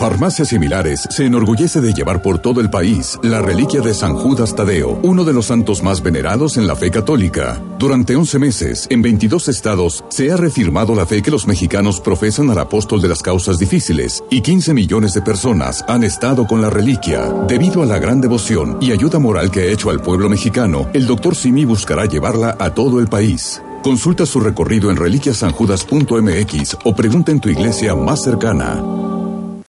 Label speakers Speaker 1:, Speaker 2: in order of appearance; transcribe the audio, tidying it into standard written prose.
Speaker 1: Farmacias Similares se enorgullece de llevar por todo el país la reliquia de San Judas Tadeo, uno de los santos más venerados en la fe católica. Durante 11 meses, en 22 estados, se ha reafirmado la fe que los mexicanos profesan al apóstol de las causas difíciles, y 15 millones de personas han estado con la reliquia. Debido a la gran devoción y ayuda moral que ha hecho al pueblo mexicano, el Dr. Simi buscará llevarla a todo el país. Consulta su recorrido en reliquiasanjudas.mx o pregunta en tu iglesia más cercana.